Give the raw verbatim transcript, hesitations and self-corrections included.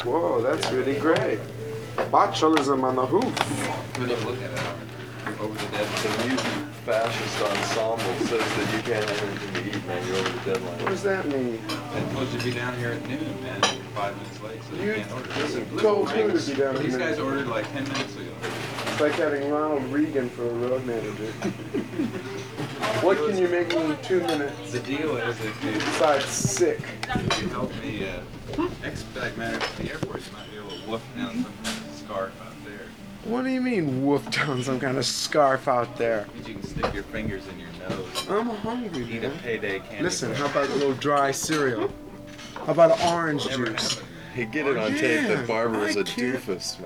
Whoa, that's really great. Botulism on the hoof. When you look at it, over the The deadline. mutant fascist ensemble says that you can't have anything to eat, man. You're over the What deadline. does that mean? I'm supposed to be down here at noon, man. You're five minutes late, so you You can't order. told who to be down These here? guys ordered like ten minutes ago. It's like having Ronald Reagan for a road manager. What can you make me in two minutes The deal is if you, besides sick? if you help me uh, expedite matters to the airport, you might be able to woof down some kind of scarf out there. What do you mean woof down some kind of scarf out there? Means you can stick your fingers in your nose. I'm hungry, Eat a man. payday candy. Listen, how about a little dry cereal? How about orange Never juice? happened. Hey, get it on tape Yeah, that Barbara is I a can't- doofus, man.